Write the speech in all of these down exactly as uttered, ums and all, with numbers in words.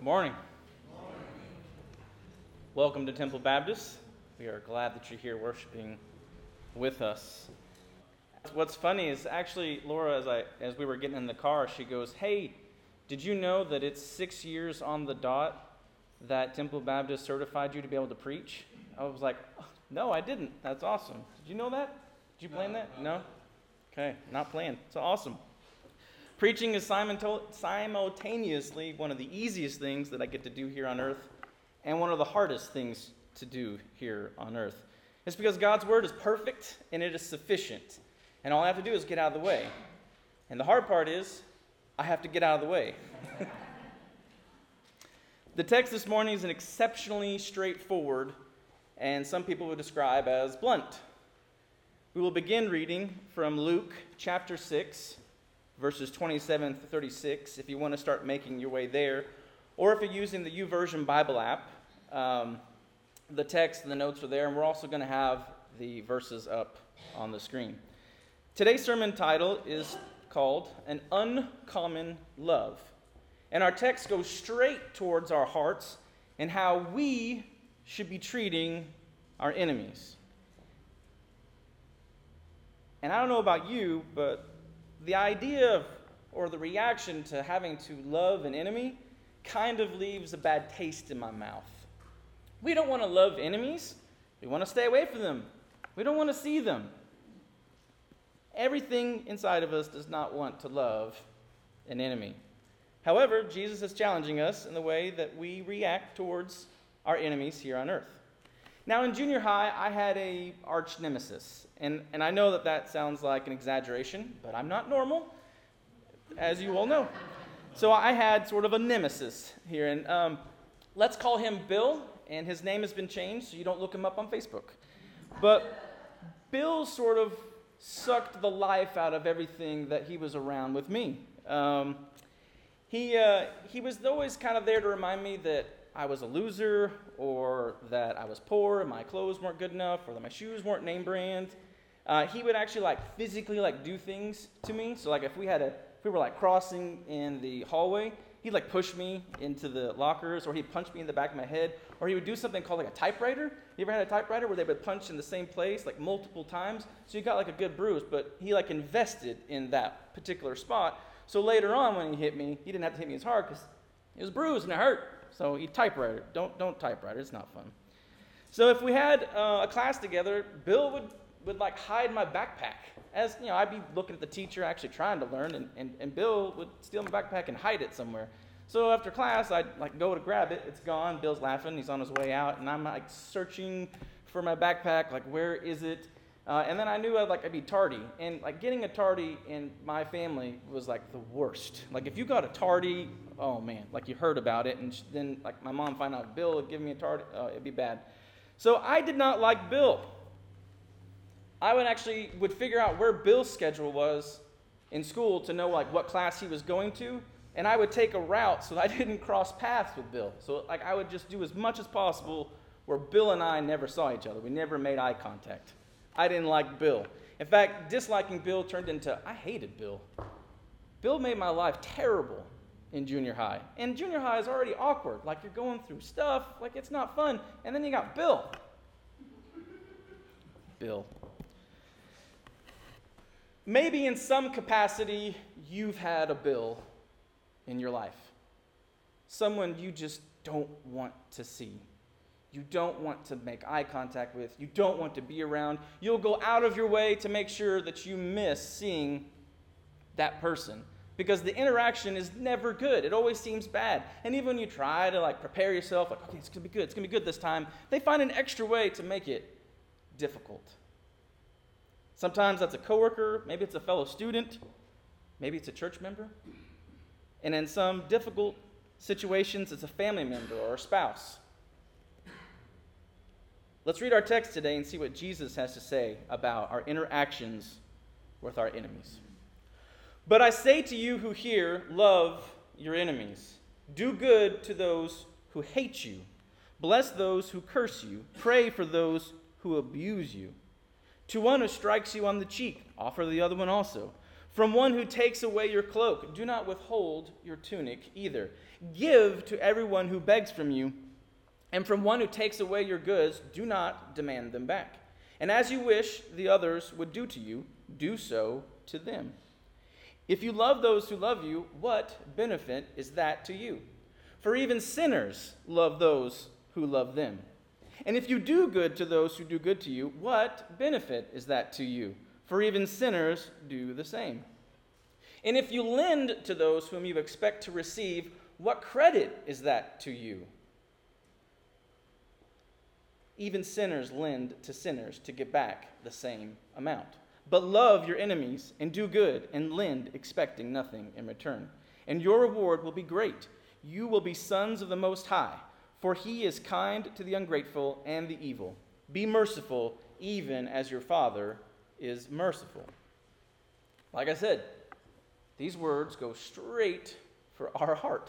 morning. Good morning. Welcome to Temple Baptist. We are glad that you're here worshiping with us. What's funny is actually Laura, as I as we were getting in the car, she goes, "Hey, did you know that it's six years on the dot that Temple Baptist certified you to be able to preach?" I was like, "No, I didn't. That's awesome. Did you know that? Did you plan that? No? Okay, not planned. It's awesome." Preaching is simultaneously one of the easiest things that I get to do here on earth and one of the hardest things to do here on earth. It's because God's word is perfect and it is sufficient. And all I have to do is get out of the way. And the hard part is, I have to get out of the way. The text this morning is an exceptionally straightforward and some people would describe as blunt. We will begin reading from Luke chapter six, verses twenty-seven to thirty-six, if you want to start making your way there. Or if you're using the YouVersion Bible app, um, the text and the notes are there, and we're also going to have the verses up on the screen. Today's sermon title is called An Uncommon Love. And our text goes straight towards our hearts and how we should be treating our enemies. And I don't know about you, but the idea of, or the reaction to having to love an enemy kind of leaves a bad taste in my mouth. We don't want to love enemies. We want to stay away from them. We don't want to see them. Everything inside of us does not want to love an enemy. However, Jesus is challenging us in the way that we react towards our enemies here on earth. Now, in junior high, I had a arch nemesis, and, and I know that that sounds like an exaggeration, but I'm not normal, as you all know. So I had sort of a nemesis here, and um, let's call him Bill, and his name has been changed, so you don't look him up on Facebook. But Bill sort of sucked the life out of everything that he was around with me. Um, he uh, he was always kind of there to remind me that I was a loser, or that I was poor and my clothes weren't good enough, or that my shoes weren't name brand. Uh, he would actually like physically like do things to me. So like if we had a if we were like crossing in the hallway, he'd like push me into the lockers, or he'd punch me in the back of my head, or he would do something called like a typewriter. You ever had a typewriter where they would punch in the same place like multiple times? So you got like a good bruise, but he like invested in that particular spot. So later on when he hit me, he didn't have to hit me as hard because it was bruised and it hurt. So he typewriter. Don't don't typewriter. It's not fun. So if we had uh, a class together, Bill would, would like hide my backpack. As you know, I'd be looking at the teacher actually trying to learn, and, and, and Bill would steal my backpack and hide it somewhere. So after class, I'd like go to grab it. It's gone. Bill's laughing. He's on his way out, and I'm like searching for my backpack. Like, where is it? Uh, and then I knew I'd like I'd be tardy, and like getting a tardy in my family was like the worst. Like if you got a tardy, oh man, like you heard about it, and sh- then like my mom found out Bill would give me a tardy, uh, it'd be bad. So I did not like Bill. I would actually would figure out where Bill's schedule was in school to know like what class he was going to, and I would take a route so that I didn't cross paths with Bill. So like I would just do as much as possible where Bill and I never saw each other. We never made eye contact. I didn't like Bill. In fact, disliking Bill turned into, I hated Bill. Bill made my life terrible in junior high. And junior high is already awkward. Like you're going through stuff, like it's not fun. And then you got Bill. Bill. Maybe in some capacity, you've had a Bill in your life. Someone you just don't want to see. You don't want to make eye contact with. You don't want to be around. You'll go out of your way to make sure that you miss seeing that person, because the interaction is never good. It always seems bad. And even when you try to like prepare yourself, like, okay, it's going to be good. It's going to be good this time, they find an extra way to make it difficult. Sometimes that's a coworker. Maybe it's a fellow student. Maybe it's a church member. And in some difficult situations, it's a family member or a spouse. Let's read our text today and see what Jesus has to say about our interactions with our enemies. But I say to you who hear, love your enemies. Do good to those who hate you. Bless those who curse you. Pray for those who abuse you. To one who strikes you on the cheek, offer the other one also. From one who takes away your cloak, do not withhold your tunic either. Give to everyone who begs from you, and from one who takes away your goods, do not demand them back. And as you wish the others would do to you, do so to them. If you love those who love you, what benefit is that to you? For even sinners love those who love them. And if you do good to those who do good to you, what benefit is that to you? For even sinners do the same. And if you lend to those whom you expect to receive, what credit is that to you? Even sinners lend to sinners to get back the same amount. But love your enemies and do good and lend, expecting nothing in return. And your reward will be great. You will be sons of the Most High, for he is kind to the ungrateful and the evil. Be merciful, even as your Father is merciful. Like I said, these words go straight for our heart.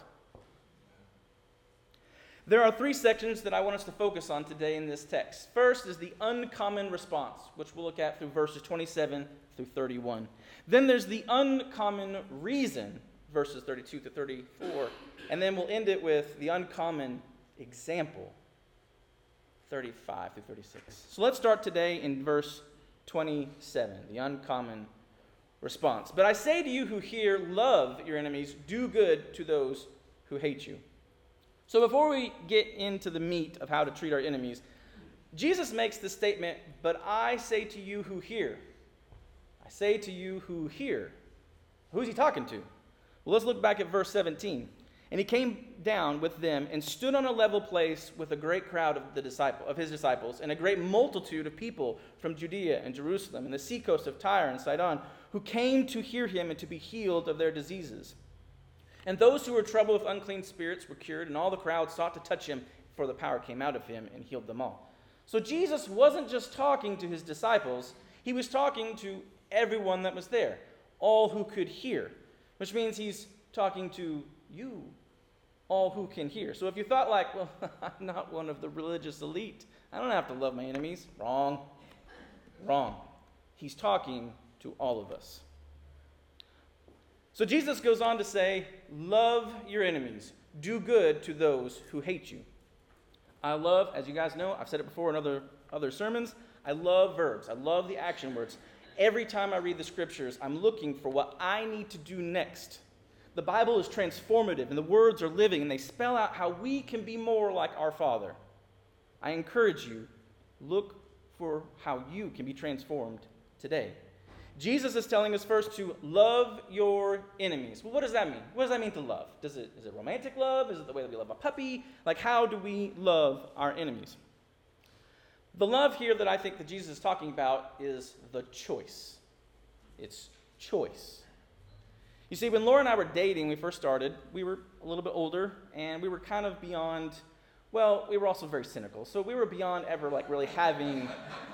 There are three sections that I want us to focus on today in this text. First is the uncommon response, which we'll look at through verses twenty-seven through thirty-one. Then there's the uncommon reason, verses thirty-two to thirty-four. And then we'll end it with the uncommon example, thirty-five through thirty-six. So let's start today in verse twenty-seven, the uncommon response. But I say to you who hear, love your enemies, do good to those who hate you. So before we get into the meat of how to treat our enemies, Jesus makes the statement, but I say to you who hear. I say to you who hear. Who's he talking to? Well, let's look back at verse seventeen. And he came down with them and stood on a level place with a great crowd of the disciple of his disciples and a great multitude of people from Judea and Jerusalem and the seacoast of Tyre and Sidon, who came to hear him and to be healed of their diseases. And those who were troubled with unclean spirits were cured, and all the crowd sought to touch him, for the power came out of him and healed them all. So Jesus wasn't just talking to his disciples, he was talking to everyone that was there, all who could hear, which means he's talking to you, all who can hear. So if you thought like, well, I'm not one of the religious elite, I don't have to love my enemies. Wrong. Wrong. He's talking to all of us. So Jesus goes on to say, love your enemies. Do good to those who hate you. I love, as you guys know, I've said it before in other, other sermons, I love verbs. I love the action words. Every time I read the scriptures, I'm looking for what I need to do next. The Bible is transformative, and the words are living, and they spell out how we can be more like our Father. I encourage you, look for how you can be transformed today. Jesus is telling us first to love your enemies. Well, what does that mean? What does that mean to love? Does it, is it romantic love? Is it the way that we love a puppy? Like, how do we love our enemies? The love here that I think that Jesus is talking about is the choice. It's choice. You see, when Laura and I were dating, when we first started, we were a little bit older, and we were kind of beyond, well, we were also very cynical. So we were beyond ever, like, really having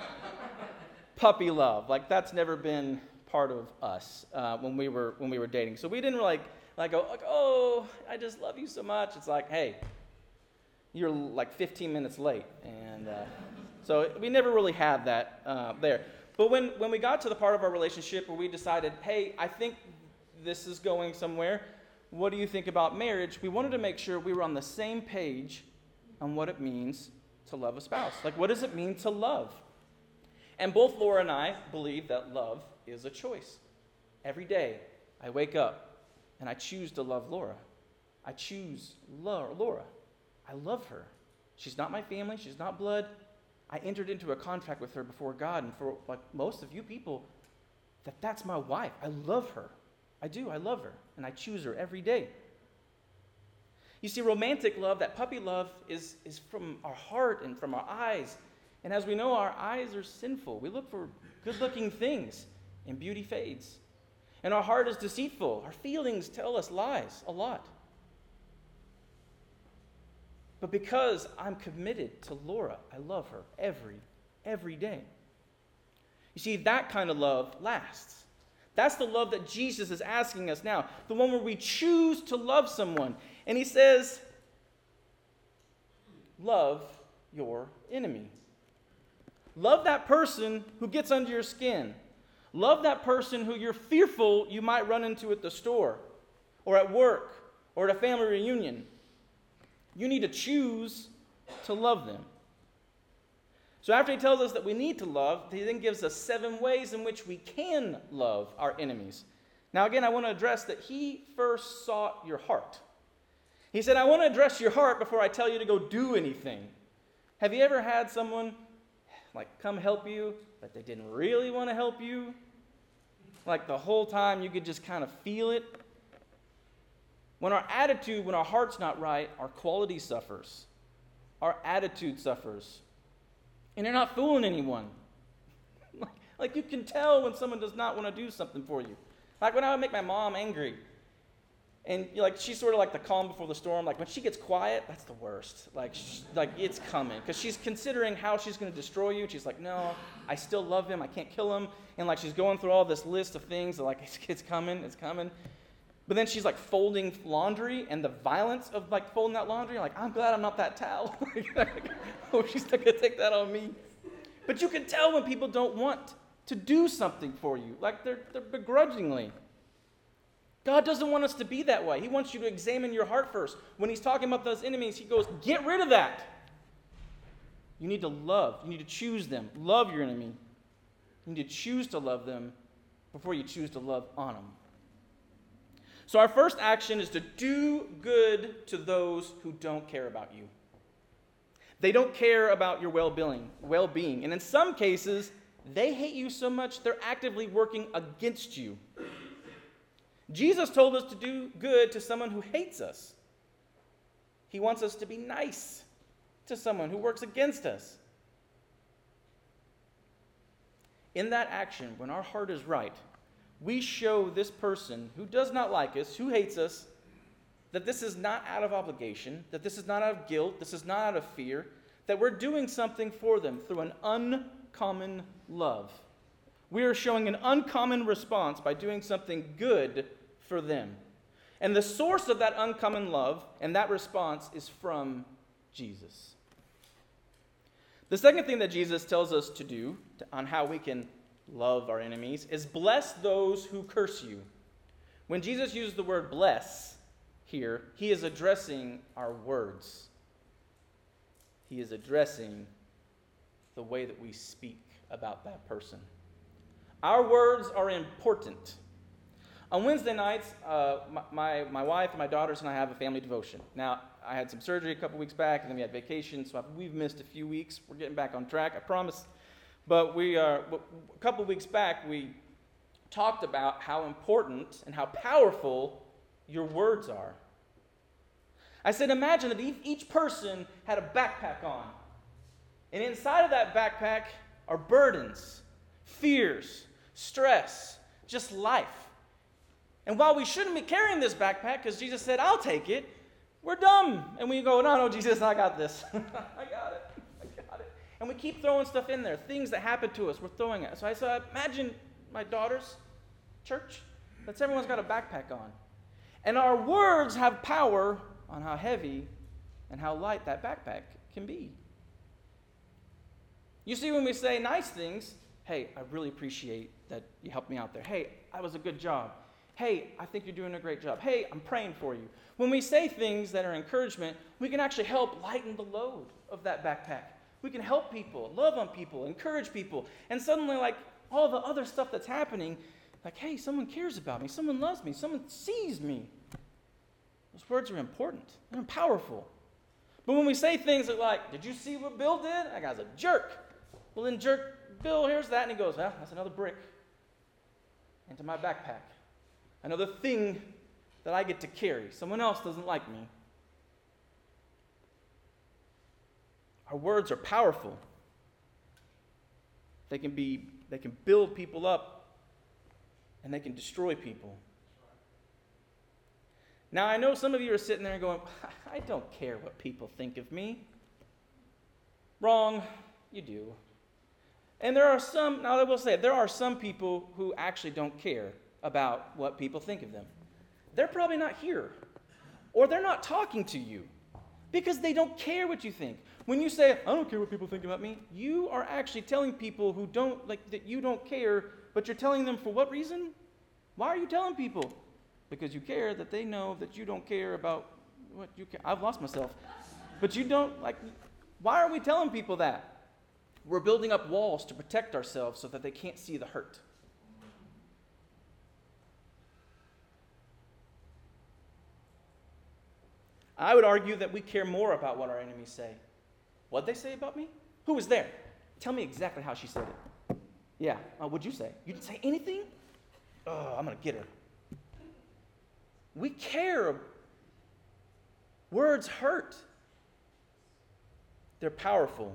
puppy love. Like, that's never been part of us uh, when we were when we were dating. So we didn't like, like go, like, oh, I just love you so much. It's like, hey, you're like fifteen minutes late. And uh, so we never really had that uh, there. But when, when we got to the part of our relationship where we decided, hey, I think this is going somewhere. What do you think about marriage? We wanted to make sure we were on the same page on what it means to love a spouse. Like, what does it mean to love? And both Laura and I believe that love is a choice. Every day I wake up and I choose to love Laura. I choose Laura. I love her. She's not my family. She's not blood. I entered into a contract with her before God, and for like most of you people, that that's my wife. I love her. I do. I love her, and I choose her every day. You see, romantic love, that puppy love, is, is from our heart and from our eyes. And as we know, our eyes are sinful. We look for good-looking things, and beauty fades. And our heart is deceitful. Our feelings tell us lies a lot. But because I'm committed to Laura, I love her every, every day. You see, that kind of love lasts. That's the love that Jesus is asking us now, the one where we choose to love someone. And he says, love your enemy. Love that person who gets under your skin. Love that person who you're fearful you might run into at the store or at work or at a family reunion. You need to choose to love them. So after he tells us that we need to love, he then gives us seven ways in which we can love our enemies. Now again, I want to address that he first sought your heart. He said, I want to address your heart before I tell you to go do anything. Have you ever had someone like come help you, but they didn't really want to help you? Like the whole time you could just kind of feel it? When our attitude, when our heart's not right, our quality suffers. Our attitude suffers. And you're not fooling anyone. like, like you can tell when someone does not want to do something for you. Like when I would make my mom angry, and like she's sort of like the calm before the storm. Like when she gets quiet, that's the worst. Like, sh- like it's coming because she's considering how she's going to destroy you. And she's like, no, I still love him. I can't kill him. And like she's going through all this list of things. That, like it's, it's coming, it's coming. But then she's like folding laundry, and the violence of like folding that laundry. Like I'm glad I'm not that towel. Oh, she's not going to take that on me. But you can tell when people don't want to do something for you, like they're they're begrudgingly. God doesn't want us to be that way. He wants you to examine your heart first. When he's talking about those enemies, he goes, get rid of that. You need to love. You need to choose them. Love your enemy. You need to choose to love them before you choose to love on them. So our first action is to do good to those who don't care about you. They don't care about your well-being, well-being. And in some cases, they hate you so much they're actively working against you. Jesus told us to do good to someone who hates us. He wants us to be nice to someone who works against us. In that action, when our heart is right, we show this person who does not like us, who hates us, that this is not out of obligation, that this is not out of guilt, this is not out of fear, that we're doing something for them through an uncommon love. We are showing an uncommon response by doing something good for them. And the source of that uncommon love and that response is from Jesus. The second thing that Jesus tells us to do to, on how we can love our enemies is bless those who curse you. When Jesus uses the word bless here, he is addressing our words. He is addressing the way that we speak about that person. Our words are important. On Wednesday nights, uh, my, my, my wife and my daughters and I have a family devotion. Now, I had some surgery a couple weeks back, and then we had vacation, so I've, we've missed a few weeks. We're getting back on track, I promise. But we are, a couple weeks back, we talked about how important and how powerful your words are. I said, imagine that each person had a backpack on. And inside of that backpack are burdens, fears, stress, just life. And while we shouldn't be carrying this backpack, because Jesus said, I'll take it, we're dumb. And we go, no, no, Jesus, I got this. I got it. I got it. And we keep throwing stuff in there, things that happen to us, we're throwing it. So I said, imagine my daughters, church, that's everyone's got a backpack on. And our words have power on how heavy and how light that backpack can be. You see, when we say nice things, hey, I really appreciate that you helped me out there. Hey, that was a good job. Hey, I think you're doing a great job. Hey, I'm praying for you. When we say things that are encouragement, we can actually help lighten the load of that backpack. We can help people, love on people, encourage people. And suddenly, like, all the other stuff that's happening, like, hey, someone cares about me. Someone loves me. Someone sees me. Those words are important. They're powerful. But when we say things that like, did you see what Bill did? That guy's a jerk. Well, then jerk, Bill hears that and he goes, well, that's another brick into my backpack. Another thing that I get to carry. Someone else doesn't like me. Our words are powerful. They can be, they can build people up, and they can destroy people. Now, I know some of you are sitting there going, I don't care what people think of me. Wrong, you do. And there are some, now I will say, there are some people who actually don't care about what people think of them. They're probably not here, or they're not talking to you because they don't care what you think. When you say, I don't care what people think about me, you are actually telling people who don't, like, that you don't care but you're telling them for what reason? Why are you telling people? Because you care that they know that you don't care about what you care. I've lost myself. But you don't, like, why are we telling people that? We're building up walls to protect ourselves so that they can't see the hurt. I would argue that we care more about what our enemies say. What'd they say about me? Who was there? Tell me exactly how she said it. Yeah, uh, what'd you say? You didn't say anything? Oh, I'm going to get her. We care. Words hurt. They're powerful.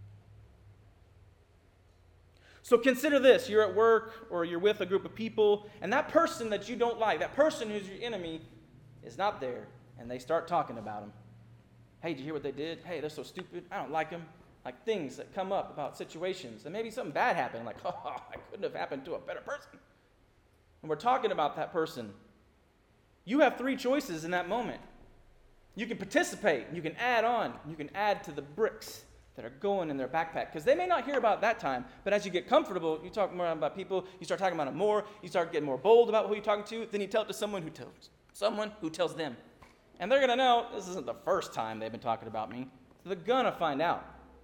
So consider this. You're at work or you're with a group of people, and that person that you don't like, that person who's your enemy, is not there, and they start talking about him. Hey, did you hear what they did? Hey, they're so stupid. I don't like them. Like things that come up about situations. And maybe something bad happened. Like, oh, it couldn't have happened to a better person. And we're talking about that person. You have three choices in that moment. You can participate. You can add on. You can add to the bricks that are going in their backpack. Because they may not hear about that time. But as you get comfortable, you talk more about people. You start talking about it more. You start getting more bold about who you're talking to. Then you tell it to someone who tells someone who tells them. And they're going to know this isn't the first time they've been talking about me. So they're going to find out.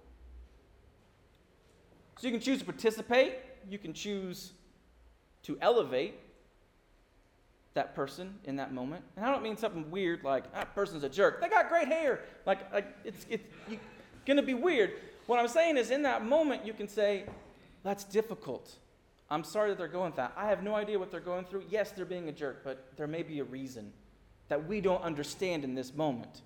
So you can choose to participate. You can choose to elevate that person in that moment. And I don't mean something weird like, that person's a jerk. They got great hair. Like, like it's, it's going to be weird. What I'm saying is in that moment you can say, that's difficult. I'm sorry that they're going through that. I have no idea what they're going through. Yes, they're being a jerk, but there may be a reason that we don't understand in this moment.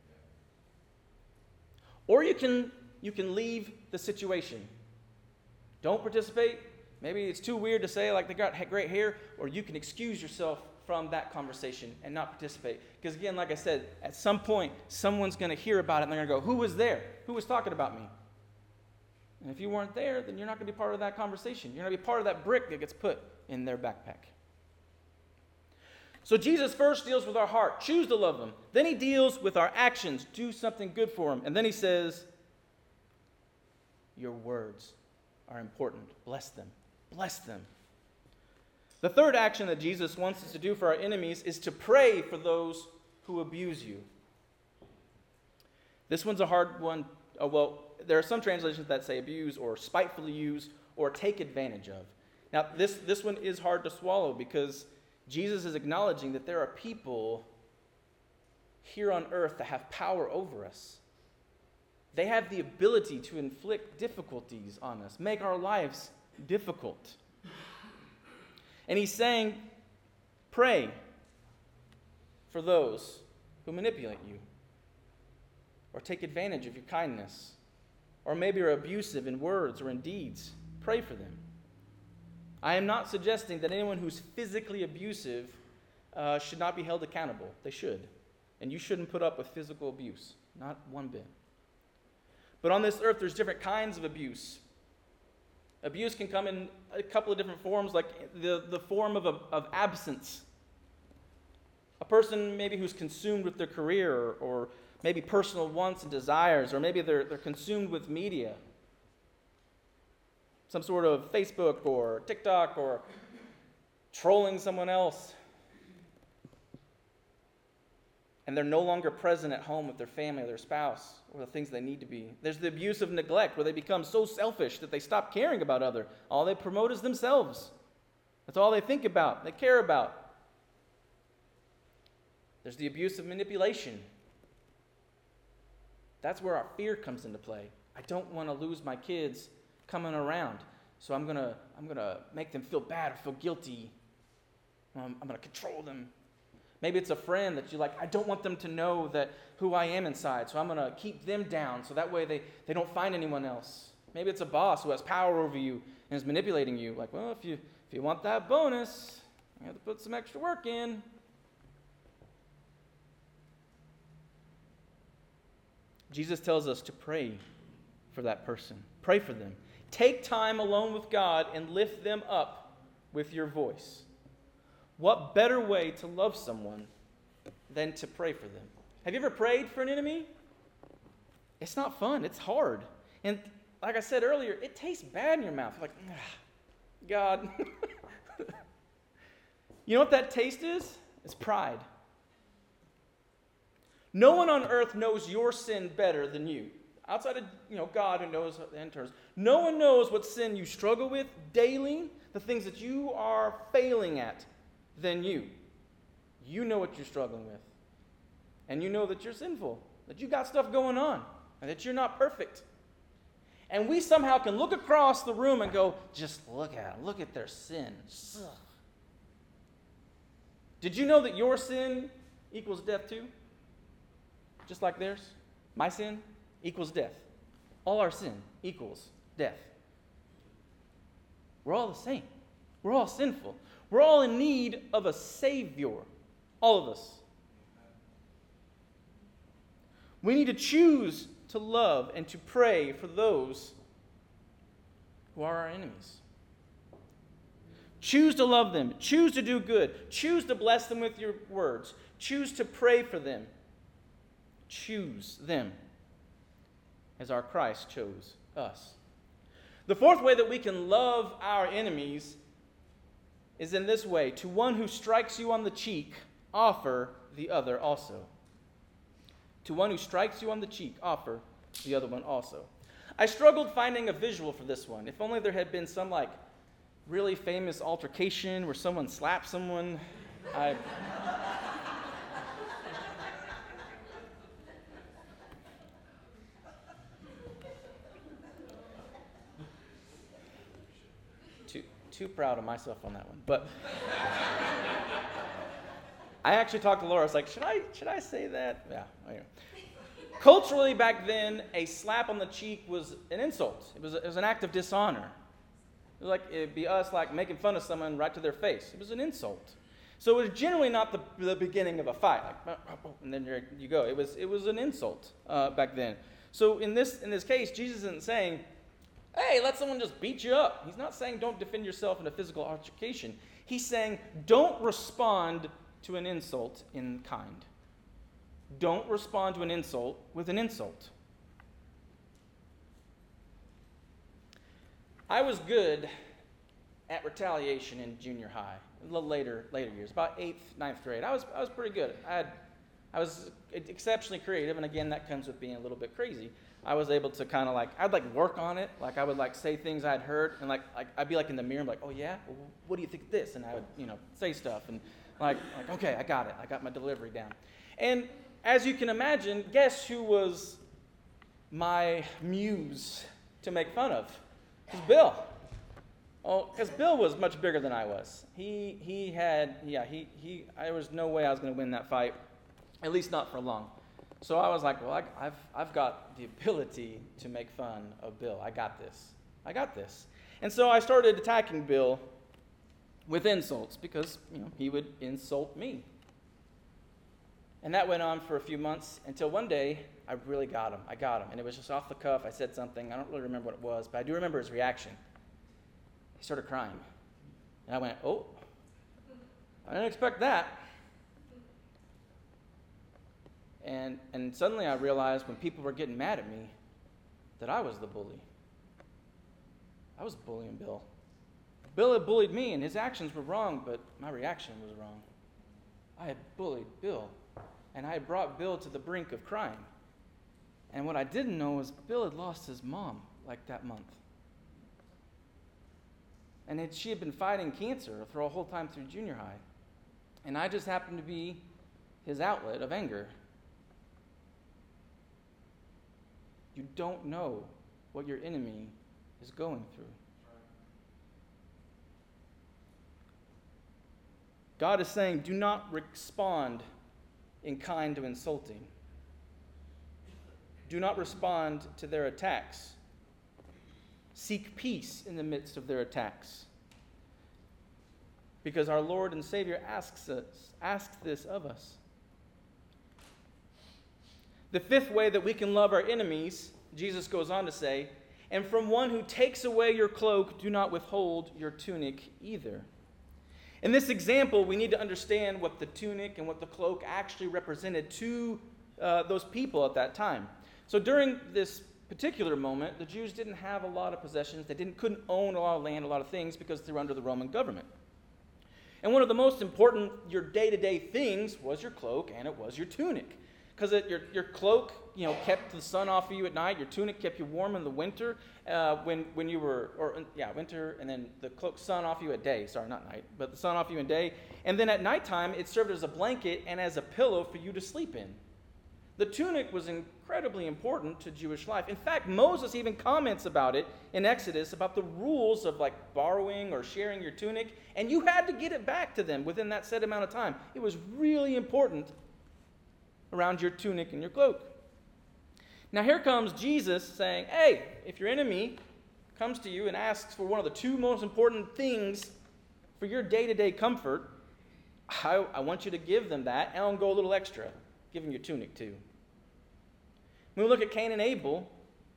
Or you can, you can leave the situation. Don't participate. Maybe it's too weird to say like they got great hair, or you can excuse yourself from that conversation and not participate. Because again, like I said, at some point, someone's going to hear about it and they're going to go, who was there? Who was talking about me? And if you weren't there, then you're not going to be part of that conversation. You're going to be part of that brick that gets put in their backpack. So Jesus first deals with our heart. Choose to love them. Then he deals with our actions. Do something good for them. And then he says, your words are important. Bless them. Bless them. The third action that Jesus wants us to do for our enemies is to pray for those who abuse you. This one's a hard one. Oh, well, there are some translations that say abuse or spitefully use or take advantage of. Now, this, this one is hard to swallow because Jesus is acknowledging that there are people here on earth that have power over us. They have the ability to inflict difficulties on us, make our lives difficult. And he's saying, pray for those who manipulate you or take advantage of your kindness or maybe are abusive in words or in deeds. Pray for them. I am not suggesting that anyone who's physically abusive uh, should not be held accountable. They should. And you shouldn't put up with physical abuse. Not one bit. But on this earth, there's different kinds of abuse. Abuse can come in a couple of different forms, like the, the form of, a, of absence. A person maybe who's consumed with their career or, or maybe personal wants and desires, or maybe they're, they're consumed with media. Some sort of Facebook or TikTok or trolling someone else. And they're no longer present at home with their family or their spouse or the things they need to be. There's the abuse of neglect where they become so selfish that they stop caring about others. All they promote is themselves. That's all they think about, they care about. There's the abuse of manipulation. That's where our fear comes into play. I don't want to lose my kids coming around, so I'm going to I'm going to make them feel bad or feel guilty. Um, I'm going to control them. Maybe it's a friend that you like, I don't want them to know that who I am inside, so I'm going to keep them down so that way they, they don't find anyone else. Maybe it's a boss who has power over you and is manipulating you. Like, well, if you if you want that bonus, you have to put some extra work in. Jesus tells us to pray for that person. Pray for them. Take time alone with God and lift them up with your voice. What better way to love someone than to pray for them? Have you ever prayed for an enemy? It's not fun. It's hard. And like I said earlier, it tastes bad in your mouth. You're like, God. You know what that taste is? It's pride. No one on earth knows your sin better than you. Outside of you know God who knows the interns. No one knows what sin you struggle with daily, the things that you are failing at, than you. You know what you're struggling with. And you know that you're sinful, that you got stuff going on, and that you're not perfect. And we somehow can look across the room and go, just look at them. Look at their sin. Ugh. Did you know that your sin equals death too? Just like theirs? My sin equals death. All our sin equals death. We're all the same. We're all sinful. We're all in need of a Savior. All of us. We need to choose to love and to pray for those who are our enemies. Choose to love them. Choose to do good. Choose to bless them with your words. Choose to pray for them. Choose them as our Christ chose us. The fourth way that we can love our enemies is in this way. To one who strikes you on the cheek, offer the other also. To one who strikes you on the cheek, offer the other one also. I struggled finding a visual for this one. If only there had been some like really famous altercation where someone slapped someone. I too too proud of myself on that one. But I actually talked to Laura. I was like, should I should I say that? Yeah. Anyway. Culturally, back then, a slap on the cheek was an insult. It was, it was an act of dishonor. It was like it'd be us like making fun of someone right to their face. It was an insult. So it was generally not the, the beginning of a fight, like, and then you're, you go. It was it was an insult uh, back then. So in this in this case, Jesus isn't saying, "Hey, let someone just beat you up." He's not saying don't defend yourself in a physical altercation. He's saying don't respond to an insult in kind. Don't respond to an insult with an insult. I was good at retaliation in junior high, a little later later years, about eighth, ninth grade. I was I was pretty good. I had I was exceptionally creative, and again, that comes with being a little bit crazy. I was able to kind of like I'd like work on it. Like I would like say things I'd heard, and like, like I'd be like in the mirror, like, oh yeah, well, what do you think of this? And I would you know say stuff, and like like okay, I got it. I got my delivery down, and as you can imagine, guess who was my muse to make fun of? It was Bill. Oh, because Bill was much bigger than I was. He he had, yeah, he, he there was no way I was going to win that fight, at least not for long. So I was like, well, I, I've, I've got the ability to make fun of Bill. I got this. I got this. And so I started attacking Bill with insults because, you know, he would insult me. And that went on for a few months until one day I really got him. I got him. And it was just off the cuff. I said something. I don't really remember what it was, but I do remember his reaction. He started crying. And I went, oh, I didn't expect that. And, and suddenly I realized when people were getting mad at me that I was the bully. I was bullying Bill. Bill had bullied me, and his actions were wrong, but my reaction was wrong. I had bullied Bill. And I had brought Bill to the brink of crying. And what I didn't know was Bill had lost his mom like that month. And it, she had been fighting cancer for a whole time through junior high. And I just happened to be his outlet of anger. You don't know what your enemy is going through. God is saying, do not respond in kind to insulting. Do not respond to their attacks. Seek peace in the midst of their attacks. Because our Lord and Savior asks us, asks this of us. The fifth way that we can love our enemies, Jesus goes on to say, and from one who takes away your cloak, do not withhold your tunic either. In this example, we need to understand what the tunic and what the cloak actually represented to uh, those people at that time. So during this particular moment, the Jews didn't have a lot of possessions. They didn't, couldn't own a lot of land, a lot of things, because they were under the Roman government. And one of the most important, your day-to-day things was your cloak and it was your tunic. Because your, your cloak, you know, kept the sun off of you at night. Your tunic kept you warm in the winter uh, when, when you were, or yeah, winter, and then the cloak, sun off you at day. Sorry, not night, but the sun off you at day. And then at nighttime, it served as a blanket and as a pillow for you to sleep in. The tunic was incredibly important to Jewish life. In fact, Moses even comments about it in Exodus, about the rules of like borrowing or sharing your tunic, and you had to get it back to them within that set amount of time. It was really important around your tunic and your cloak. Now here comes Jesus saying, hey, if your enemy comes to you and asks for one of the two most important things for your day-to-day comfort, I, I want you to give them that, and I'll go a little extra. Give him your tunic too. When we look at Cain and Abel,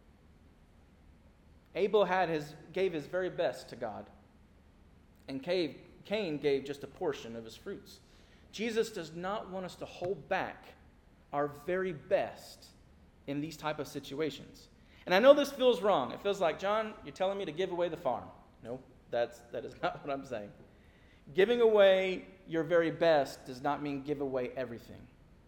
Abel had his, gave his very best to God, and Cain gave just a portion of his fruits. Jesus does not want us to hold back our very best in these type of situations. And I know this feels wrong. It feels like, John, you're telling me to give away the farm. No, that's, that is not what I'm saying. Giving away your very best does not mean give away everything.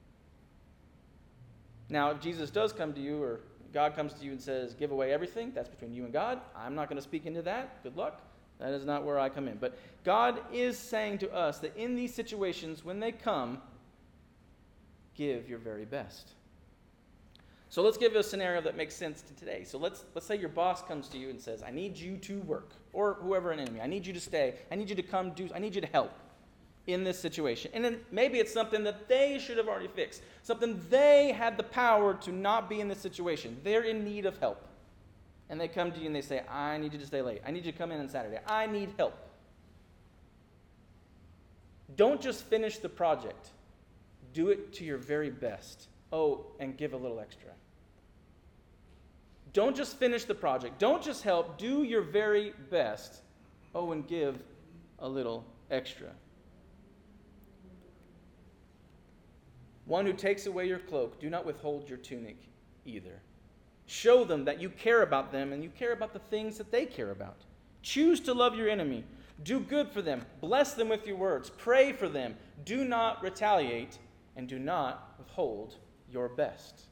Now, if Jesus does come to you, or God comes to you and says, give away everything, that's between you and God. I'm not going to speak into that. Good luck. That is not where I come in. But God is saying to us that in these situations, when they come, give your very best. So let's give you a scenario that makes sense to today. So let's let's say your boss comes to you and says, I need you to work, or whoever an enemy, I need you to stay, I need you to come do, I need you to help in this situation. And then maybe it's something that they should have already fixed, something they had the power to not be in this situation. They're in need of help. And they come to you and they say, I need you to stay late. I need you to come in on Saturday. I need help. Don't just finish the project. Do it to your very best. Oh, and give a little extra. Don't just finish the project. Don't just help. Do your very best. Oh, and give a little extra. One who takes away your cloak, do not withhold your tunic either. Show them that you care about them and you care about the things that they care about. Choose to love your enemy. Do good for them. Bless them with your words. Pray for them. Do not retaliate, and do not withhold your best.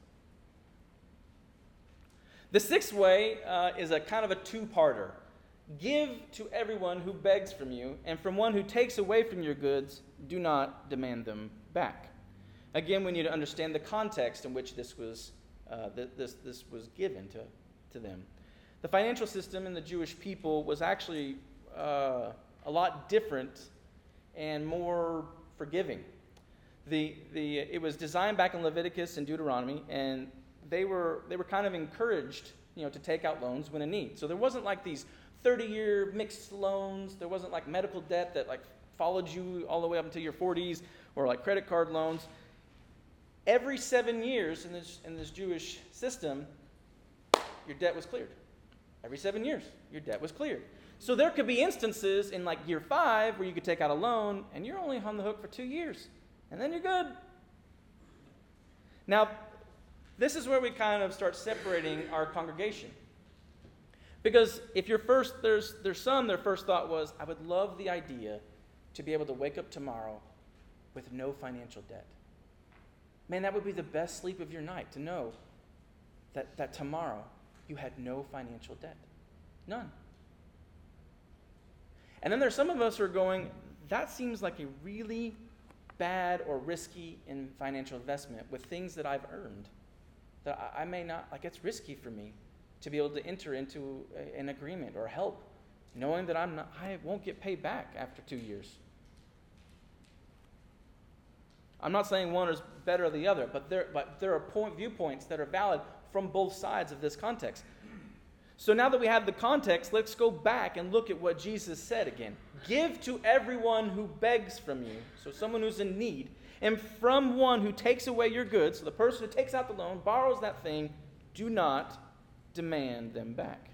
The sixth way uh, is a kind of a two-parter. Give to everyone who begs from you, and from one who takes away from your goods, do not demand them back. Again, we need to understand the context in which this was uh, th- this this was given to, to them. The financial system in the Jewish people was actually uh, a lot different and more forgiving. The, the, it was designed back in Leviticus and Deuteronomy, and they were they were kind of encouraged, you know, to take out loans when in need. So there wasn't like these thirty-year mixed loans. There wasn't like medical debt that like followed you all the way up until your forties, or like credit card loans. Every seven years in this in this Jewish system, your debt was cleared. Every seven years, your debt was cleared. So there could be instances in like year five where you could take out a loan, and you're only on the hook for two years. And then you're good. Now, this is where we kind of start separating our congregation. Because if your first, there's there's some, their first thought was, I would love the idea to be able to wake up tomorrow with no financial debt. Man, that would be the best sleep of your night, to know that, that tomorrow you had no financial debt. None. And then there's some of us who are going, that seems like a really bad or risky in financial investment with things that I've earned. That I, I may not, like it's risky for me to be able to enter into a, an agreement or help, knowing that I'm not, I won't get paid back after two years. I'm not saying one is better or the other, but there, but there are point, viewpoints that are valid from both sides of this context. So now that we have the context, let's go back and look at what Jesus said again. Give to everyone who begs from you, so someone who's in need, and from one who takes away your goods, so the person who takes out the loan, borrows that thing, do not demand them back.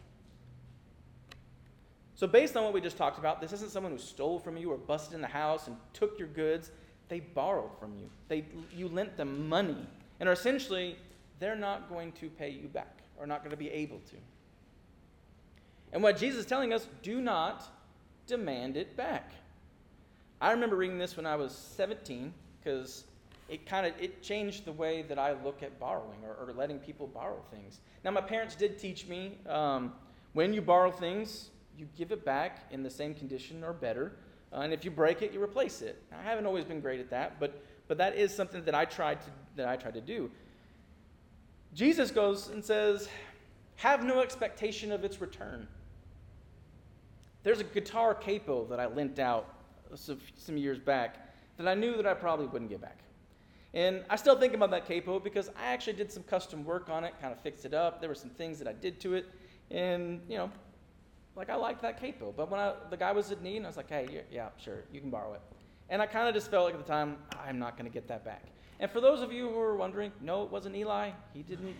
So based on what we just talked about, this isn't someone who stole from you or busted in the house and took your goods. They borrowed from you. They, you lent them money. And essentially, they're not going to pay you back. are not going to be able to. And what Jesus is telling us, do not demand it back. I remember reading this when I was seventeen, because it kind of it changed the way that I look at borrowing or, or letting people borrow things. Now, my parents did teach me um, when you borrow things, you give it back in the same condition or better. Uh, and if you break it, you replace it. I haven't always been great at that, but but that is something that I tried to that I tried to do. Jesus goes and says, have no expectation of its return. There's a guitar capo that I lent out some, some years back that I knew that I probably wouldn't get back. And I still think about that capo because I actually did some custom work on it, kind of fixed it up. There were some things that I did to it. And, you know, like I liked that capo. But when I, the guy was in need, and I was like, hey, yeah, yeah, sure, you can borrow it. And I kind of just felt like at the time, I'm not going to get that back. And for those of you who are wondering, no, it wasn't Eli. He didn't.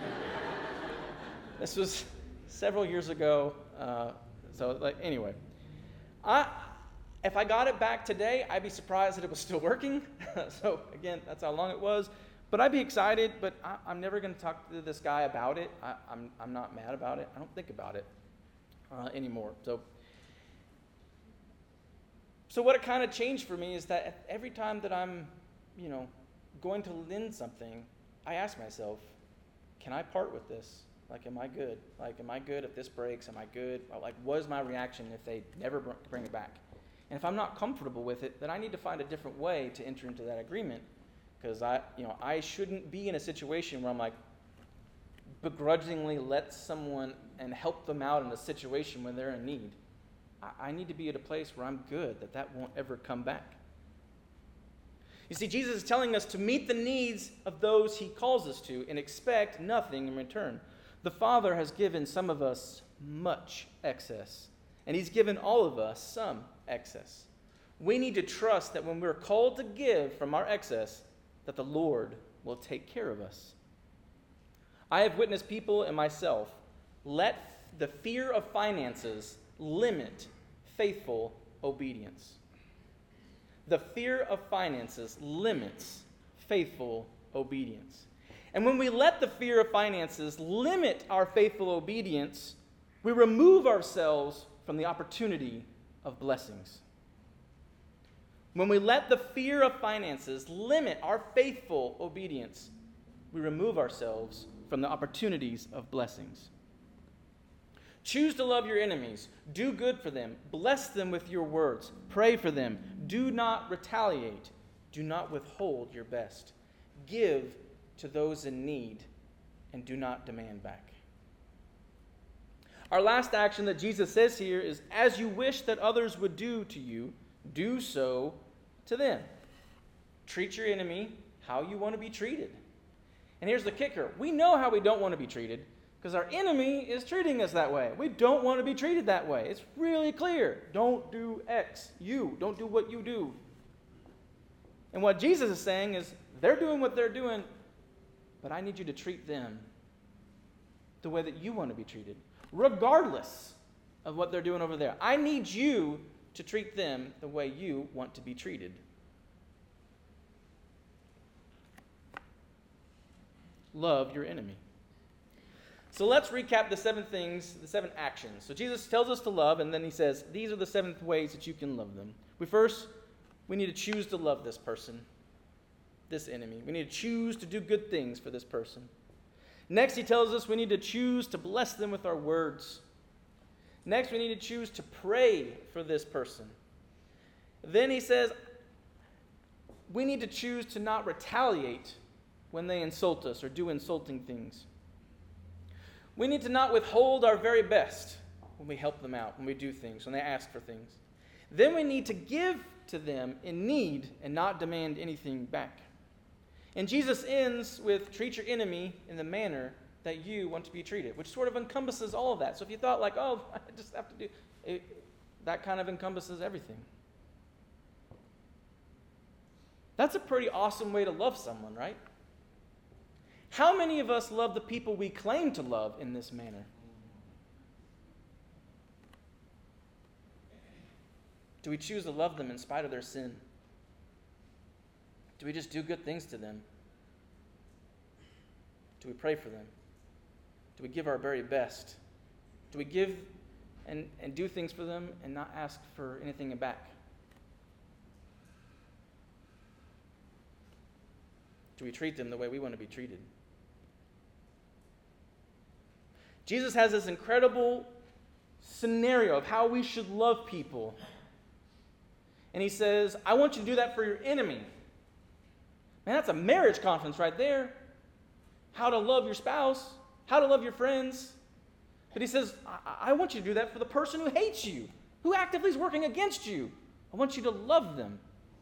This was several years ago. Uh, so, like, anyway. I, if I got it back today, I'd be surprised that it was still working. So, again, that's how long it was. But I'd be excited, but I, I'm never going to talk to this guy about it. I, I'm, I'm not mad about it. I don't think about it uh, anymore. So, so what it kind of changed for me is that every time that I'm, you know, going to lend something, I ask myself, can I part with this? Like, am I good? Like, am I good if this breaks? Am I good? Like, what is my reaction if they never br- bring it back? And if I'm not comfortable with it, then I need to find a different way to enter into that agreement, because I, you know, I shouldn't be in a situation where I'm like begrudgingly let someone and help them out in a situation when they're in need. I, I need to be at a place where I'm good, that that won't ever come back. You see, Jesus is telling us to meet the needs of those he calls us to and expect nothing in return. The Father has given some of us much excess, and he's given all of us some excess. We need to trust that when we're called to give from our excess, that the Lord will take care of us. I have witnessed people and myself let the fear of finances limit faithful obedience. The fear of finances limits faithful obedience. And when we let the fear of finances limit our faithful obedience, we remove ourselves from the opportunity of blessings. When we let the fear of finances limit our faithful obedience, we remove ourselves from the opportunities of blessings. Choose to love your enemies. Do good for them. Bless them with your words. Pray for them. Do not retaliate. Do not withhold your best. Give to those in need, and do not demand back. Our last action that Jesus says here is, as you wish that others would do to you, do so to them. Treat your enemy how you want to be treated. And here's the kicker. We know how we don't want to be treated because our enemy is treating us that way. We don't want to be treated that way. It's really clear. Don't do X. You. Don't do what you do. And what Jesus is saying is, they're doing what they're doing, but I need you to treat them the way that you want to be treated, regardless of what they're doing over there. I need you to treat them the way you want to be treated. Love your enemy. So let's recap the seven things, the seven actions. So Jesus tells us to love, and then he says, these are the seven ways that you can love them. We first, we need to choose to love this person, this enemy. We need to choose to do good things for this person. Next, he tells us we need to choose to bless them with our words. Next, we need to choose to pray for this person. Then he says we need to choose to not retaliate when they insult us or do insulting things. We need to not withhold our very best when we help them out, when we do things, when they ask for things. Then we need to give to them in need and not demand anything back. And Jesus ends with treat your enemy in the manner that you want to be treated, which sort of encompasses all of that. So if you thought like, oh, I just have to do it, that kind of encompasses everything. That's a pretty awesome way to love someone, right? How many of us love the people we claim to love in this manner? Do we choose to love them in spite of their sin? Do we just do good things to them? Do we pray for them? Do we give our very best? Do we give and, and do things for them and not ask for anything back? Do we treat them the way we want to be treated? Jesus has this incredible scenario of how we should love people. And he says, I want you to do that for your enemy. Man, that's a marriage conference right there. How to love your spouse, how to love your friends. But he says, I, I want you to do that for the person who hates you, who actively is working against you. I want you to love them.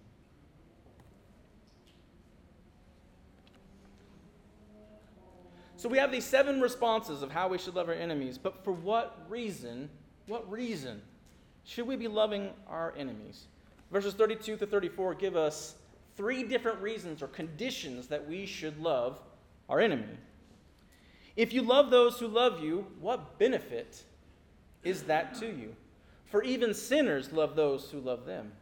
So we have these seven responses of how we should love our enemies, but for what reason, what reason should we be loving our enemies? Verses thirty-two to thirty-four give us three different reasons or conditions that we should love our enemy. If you love those who love you, what benefit is that to you? For even sinners love those who love them.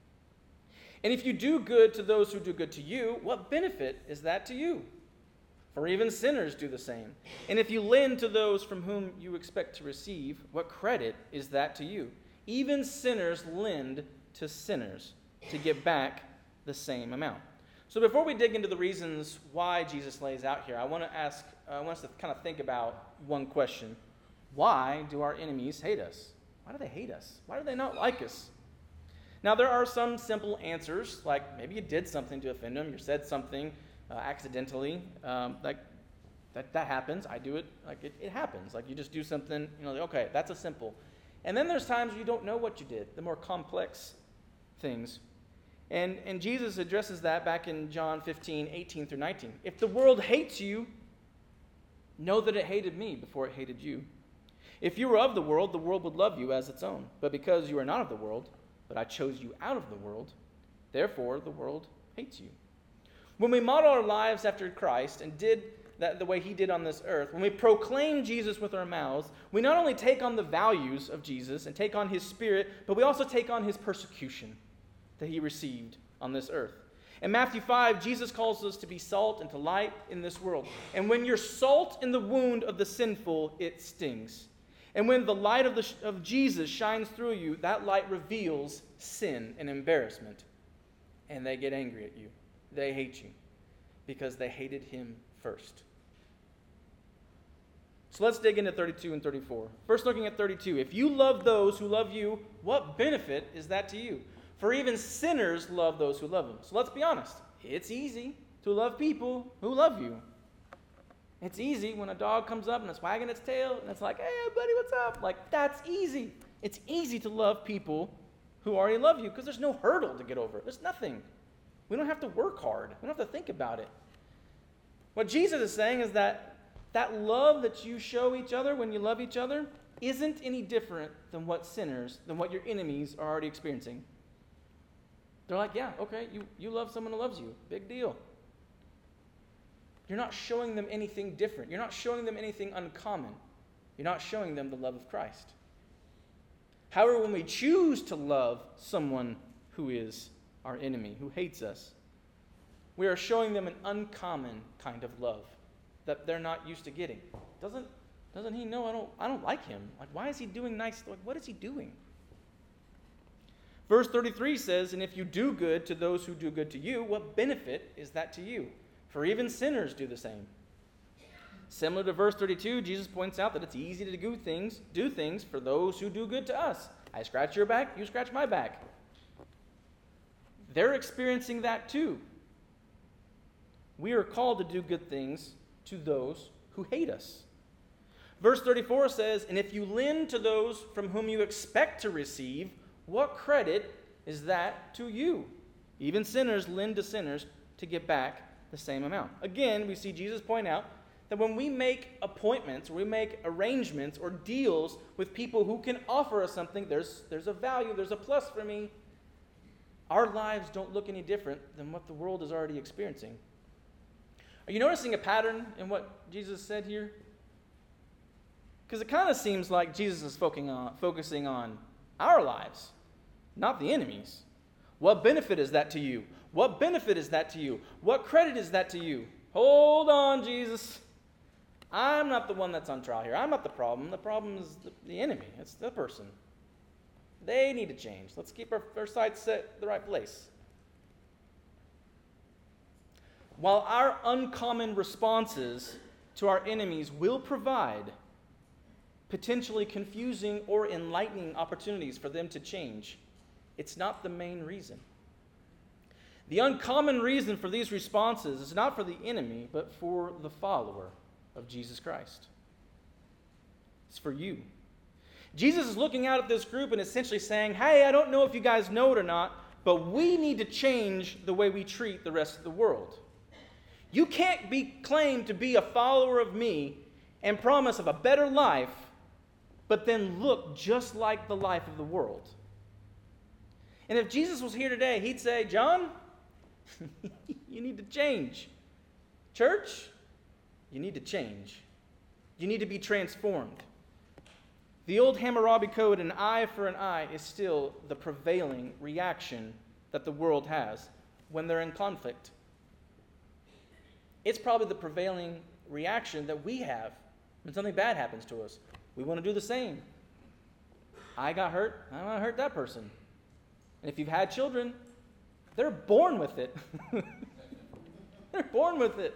And if you do good to those who do good to you, what benefit is that to you? For even sinners do the same. And if you lend to those from whom you expect to receive, what credit is that to you? Even sinners lend to sinners to get back the same amount. So before we dig into the reasons why Jesus lays out here, I want to ask, I want us to kind of think about one question. Why do our enemies hate us? Why do they hate us? Why do they not like us? Now, there are some simple answers, like maybe you did something to offend them, you said something Uh, accidentally, um, like that that happens. I do it, like it, it happens. Like you just do something, you know, like, okay, that's a simple. And then there's times you don't know what you did, the more complex things. And, and Jesus addresses that back in John fifteen, eighteen through nineteen. If the world hates you, know that it hated me before it hated you. If you were of the world, the world would love you as its own. But because you are not of the world, but I chose you out of the world, therefore the world hates you. When we model our lives after Christ and did that the way he did on this earth, when we proclaim Jesus with our mouths, we not only take on the values of Jesus and take on his spirit, but we also take on his persecution that he received on this earth. In Matthew five, Jesus calls us to be salt and to light in this world. And when you're salt in the wound of the sinful, it stings. And when the light of, the, of Jesus shines through you, that light reveals sin and embarrassment. And they get angry at you. They hate you because they hated him first. So let's dig into thirty-two and thirty-four. First, looking at thirty-two. If you love those who love you, what benefit is that to you? For even sinners love those who love them. So let's be honest. It's easy to love people who love you. It's easy when a dog comes up and it's wagging its tail and it's like, hey, buddy, what's up? Like, that's easy. It's easy to love people who already love you because there's no hurdle to get over. There's nothing. We don't have to work hard. We don't have to think about it. What Jesus is saying is that that love that you show each other when you love each other isn't any different than what sinners, than what your enemies are already experiencing. They're like, yeah, okay, you, you love someone who loves you. Big deal. You're not showing them anything different. You're not showing them anything uncommon. You're not showing them the love of Christ. However, when we choose to love someone who is our enemy, who hates us, we are showing them an uncommon kind of love that they're not used to getting. Doesn't, doesn't he know I don't, I don't like him? Like, why is he doing nice? Like, what is he doing? Verse thirty-three says, and if you do good to those who do good to you, what benefit is that to you? For even sinners do the same. Similar to verse thirty-two, Jesus points out that it's easy to do things, do things for those who do good to us. I scratch your back, you scratch my back. They're experiencing that too. We are called to do good things to those who hate us. Verse thirty-four says, and if you lend to those from whom you expect to receive, what credit is that to you? Even sinners lend to sinners to get back the same amount. Again, we see Jesus point out that when we make appointments, or we make arrangements or deals with people who can offer us something, there's, there's a value, there's a plus for me. Our lives don't look any different than what the world is already experiencing. Are you noticing a pattern in what Jesus said here? Because it kind of seems like Jesus is focusing on, focusing on our lives, not the enemy's. What benefit is that to you? What benefit is that to you? What credit is that to you? Hold on, Jesus. I'm not the one that's on trial here. I'm not the problem. The problem is the, the enemy. It's the person. They need to change. Let's keep our, our sights set in the right place. While our uncommon responses to our enemies will provide potentially confusing or enlightening opportunities for them to change, it's not the main reason. The uncommon reason for these responses is not for the enemy, but for the follower of Jesus Christ. It's for you. Jesus is looking out at this group and essentially saying, hey, I don't know if you guys know it or not, but we need to change the way we treat the rest of the world. You can't be claimed to be a follower of me and promise of a better life, but then look just like the life of the world. And if Jesus was here today, he'd say, John, you need to change. Church, you need to change. You need to be transformed. The old Hammurabi Code, an eye for an eye, is still the prevailing reaction that the world has when they're in conflict. It's probably the prevailing reaction that we have when something bad happens to us. We want to do the same. I got hurt, I want to hurt that person. And if you've had children, they're born with it. They're born with it.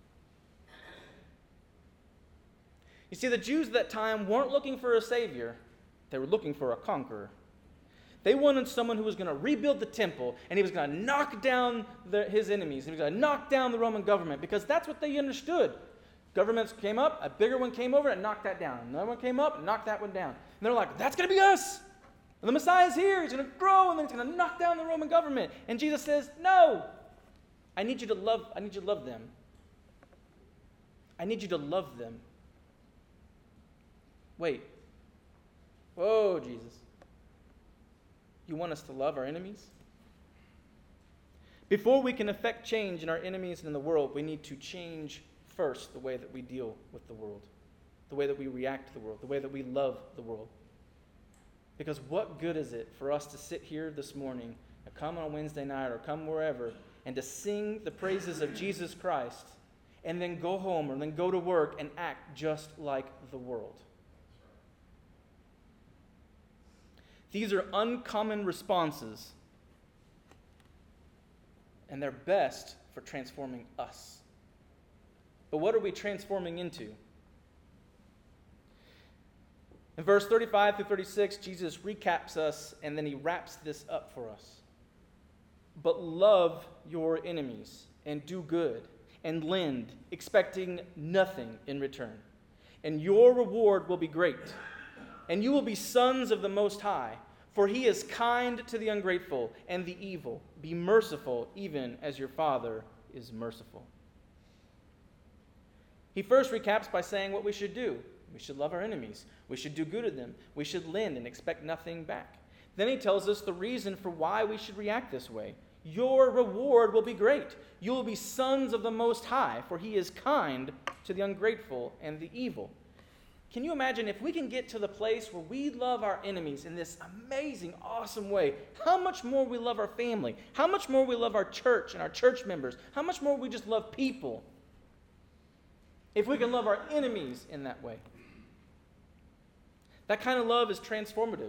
You see, the Jews at that time weren't looking for a savior. They were looking for a conqueror. They wanted someone who was going to rebuild the temple, and he was going to knock down the, his enemies. He was going to knock down the Roman government, because that's what they understood. Governments came up, a bigger one came over and knocked that down. Another one came up and knocked that one down. And they're like, that's going to be us. And the Messiah's here. He's going to grow, and then he's going to knock down the Roman government. And Jesus says, no. I need you to love, I need you to love them. I need you to love them. Wait. Whoa, Jesus. You want us to love our enemies? Before we can effect change in our enemies and in the world, we need to change first the way that we deal with the world, the way that we react to the world, the way that we love the world. Because what good is it for us to sit here this morning, or come on a Wednesday night, or come wherever, and to sing the praises of Jesus Christ, and then go home, or then go to work and act just like the world? These are uncommon responses, and they're best for transforming us. But what are we transforming into? In verse thirty-five through thirty-six, Jesus recaps us, and then he wraps this up for us. But love your enemies, and do good, and lend, expecting nothing in return. And your reward will be great, and you will be sons of the Most High. For he is kind to the ungrateful and the evil. Be merciful, even as your Father is merciful. He first recaps by saying what we should do. We should love our enemies. We should do good to them. We should lend and expect nothing back. Then he tells us the reason for why we should react this way. Your reward will be great. You will be sons of the Most High, for he is kind to the ungrateful and the evil. Can you imagine if we can get to the place where we love our enemies in this amazing, awesome way, how much more we love our family, how much more we love our church and our church members, how much more we just love people if we can love our enemies in that way? That kind of love is transformative.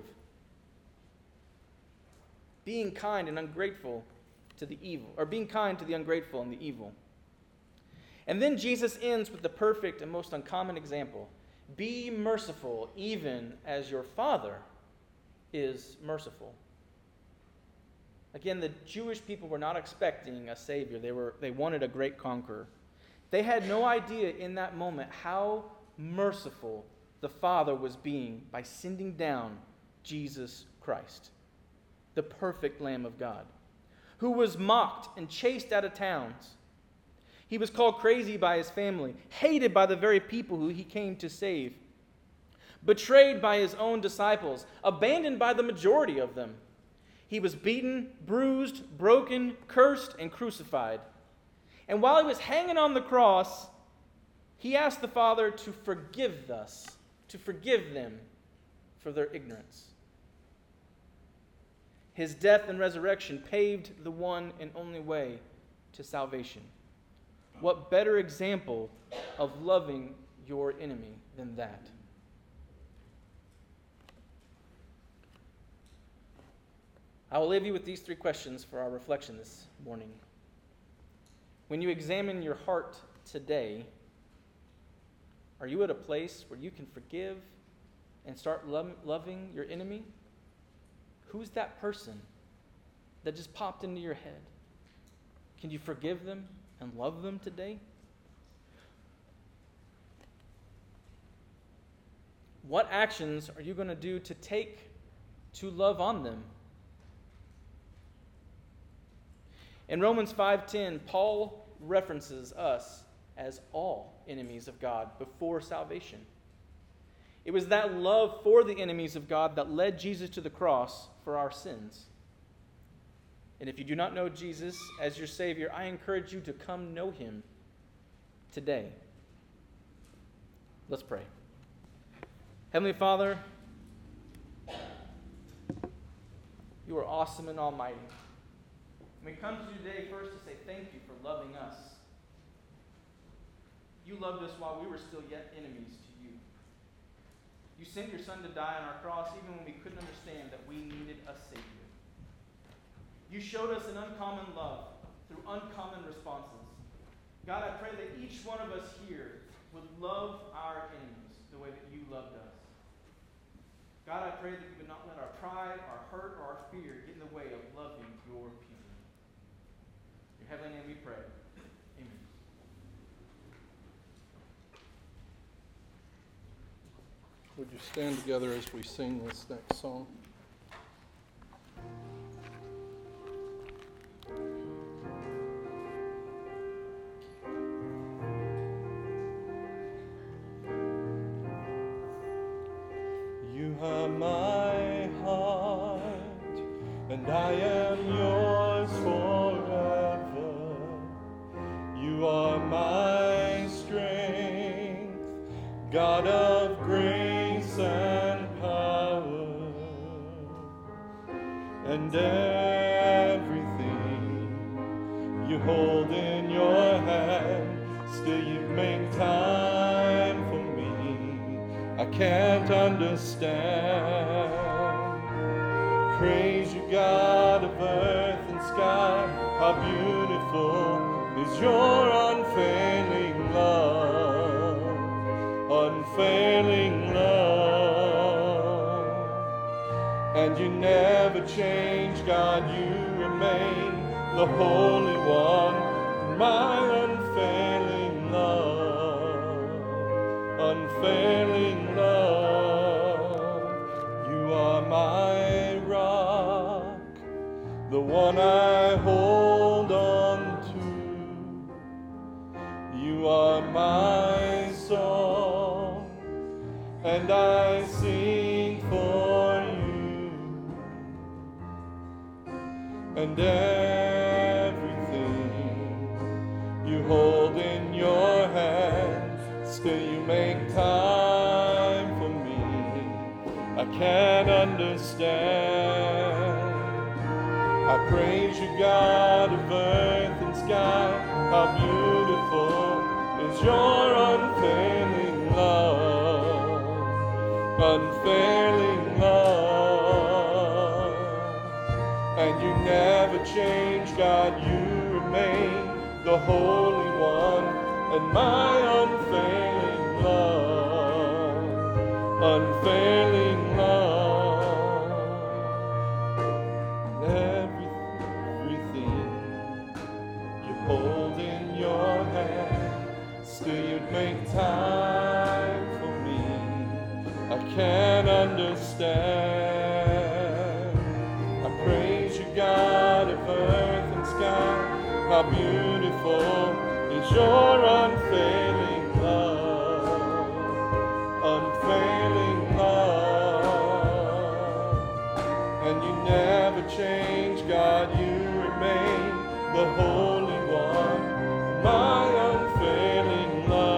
Being kind and ungrateful to the evil, or being kind to the ungrateful and the evil. And then Jesus ends with the perfect and most uncommon example. Be merciful, even as your Father is merciful. Again, the Jewish people were not expecting a Savior. They were, they wanted a great conqueror. They had no idea in that moment how merciful the Father was being by sending down Jesus Christ, the perfect Lamb of God, who was mocked and chased out of towns. He was called crazy by his family, hated by the very people who he came to save, betrayed by his own disciples, abandoned by the majority of them. He was beaten, bruised, broken, cursed, and crucified. And while he was hanging on the cross, he asked the Father to forgive us, to forgive them for their ignorance. His death and resurrection paved the one and only way to salvation. What better example of loving your enemy than that? I will leave you with these three questions for our reflection this morning. When you examine your heart today, are you at a place where you can forgive and start lo- loving your enemy? Who's that person that just popped into your head? Can you forgive them and love them today? What actions are you going to do to take to love on them? In Romans five ten, Paul references us as all enemies of God before salvation. It was that love for the enemies of God that led Jesus to the cross for our sins. And if you do not know Jesus as your Savior, I encourage you to come know him today. Let's pray. Heavenly Father, you are awesome and almighty. We come to you today first to say thank you for loving us. You loved us while we were still yet enemies to you. You sent your Son to die on our cross even when we couldn't understand that we needed a Savior. You showed us an uncommon love through uncommon responses. God, I pray that each one of us here would love our enemies the way that you loved us. God, I pray that you would not let our pride, our hurt, or our fear get in the way of loving your people. In your heavenly name we pray. Amen. Would you stand together as we sing this next song? You are my heart, and I am yours forever. You are my strength, God of grace and power, and everything you hold in your hand, still you make time for me. I can't understand. Praise you, God of earth and sky, how beautiful is your unfailing love, unfailing love. And you never change, God, you remain the Holy One, my unfailing love, unfailing love. You are my rock, the one I hold on to. You are my song, and I sing for you. And everything you hold in your hand, still you make time for me. I can't understand. I praise you, God of earth and sky, how beautiful is your unfailing love, unfailing love. And you never change, God, you remain the Holy One, and my unfailing love, unfailing love. Everything you hold in your hand, still you'd make time for me. I can't understand. I praise you, God of earth and sky, how beautiful is your unfailing love, unfailing love. And you never change, God, you remain the Holy One, my unfailing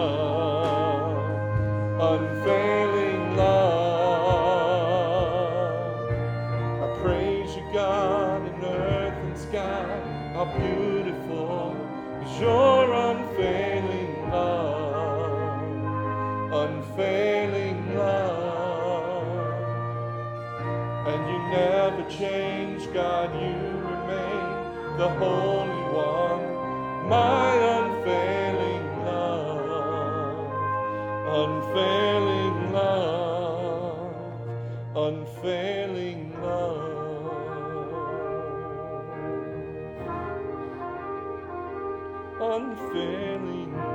love, unfailing love. unfailing love. And you never change, God, you remain the Holy One, my unfailing love, unfailing love, unfailing love, unfailing love.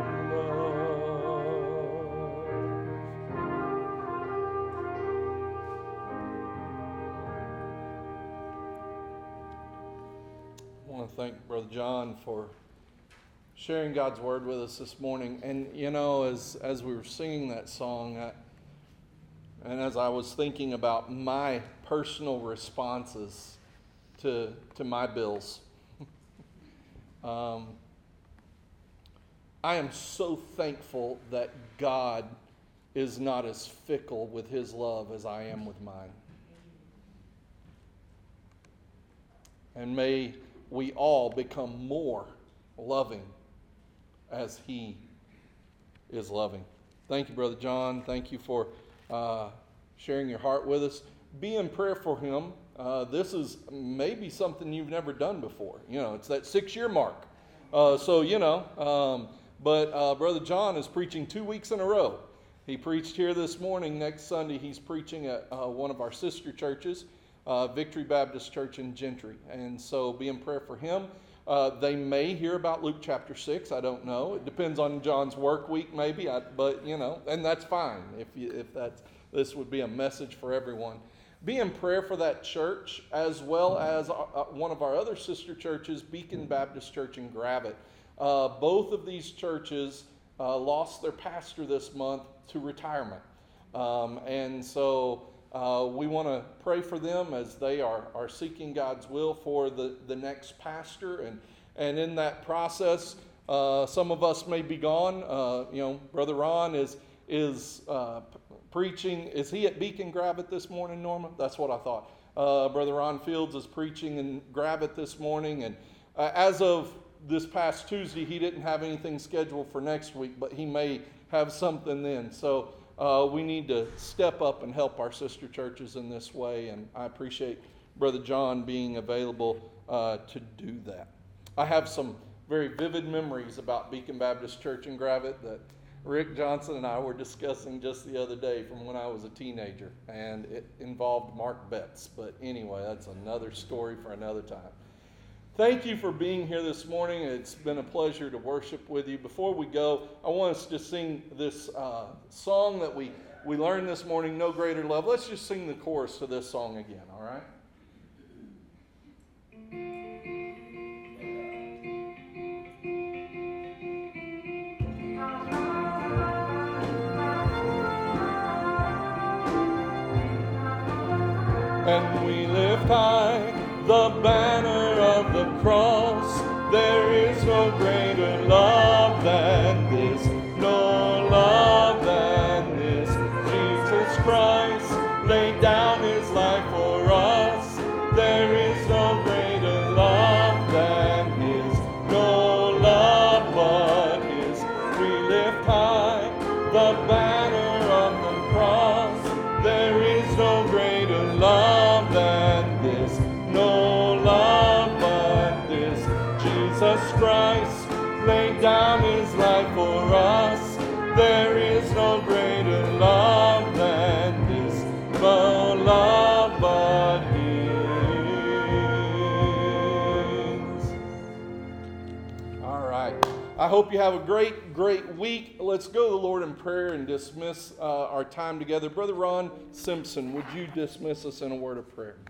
I want to thank Brother John for sharing God's Word with us this morning. And, you know, as, as we were singing that song, I, and as I was thinking about my personal responses to, to my bills, um, I am so thankful that God is not as fickle with His love as I am with mine. And may we all become more loving as He is loving. Thank you, Brother John. Thank you for uh, sharing your heart with us. Be in prayer for him. Uh, this is maybe something you've never done before. You know, it's that six-year mark. Uh, so, you know, um, but uh, Brother John is preaching two weeks in a row. He preached here this morning. Next Sunday, he's preaching at uh, one of our sister churches, uh, Victory Baptist Church in Gentry. And so be in prayer for him. Uh, they may hear about Luke chapter six. I don't know. It depends on John's work week, maybe. I, but, you know, and that's fine if you, if that's, this would be a message for everyone. Be in prayer for that church, as well as uh, one of our other sister churches, Beacon Baptist Church in Gravette. Uh, both of these churches uh, lost their pastor this month to retirement. Um, and so uh, we want to pray for them as they are, are seeking God's will for the, the next pastor. And, and in that process, uh, some of us may be gone. Uh, you know, Brother Ron is, is uh, preaching. Is he at Beacon Gravette this morning, Norma? That's what I thought. Uh, Brother Ron Fields is preaching in Gravette this morning. And uh, as of this past Tuesday, he didn't have anything scheduled for next week, but he may have something then. So uh, we need to step up and help our sister churches in this way. And I appreciate Brother John being available uh, to do that. I have some very vivid memories about Beacon Baptist Church in Gravette that Rick Johnson and I were discussing just the other day from when I was a teenager, and it involved Mark Betts. But anyway, that's another story for another time. Thank you for being here this morning. It's been a pleasure to worship with you. Before we go, I want us to sing this uh, song that we, we learned this morning, No Greater Love. Let's just sing the chorus to this song again, all right? And we lift high the banner of the cross. There is no greater love than this, no love than this. Jesus Christ laid down his life for us. There is no greater love than his, no love but his. We lift high the banner of the cross. There is no greater love than this, no love but this. Jesus Christ laid down his life for us. There is no greater love than this, no love but his. All right. I hope you have a great, great week. Let's go to the Lord in prayer and dismiss uh, our time together. Brother Ron Simpson, would you dismiss us in a word of prayer?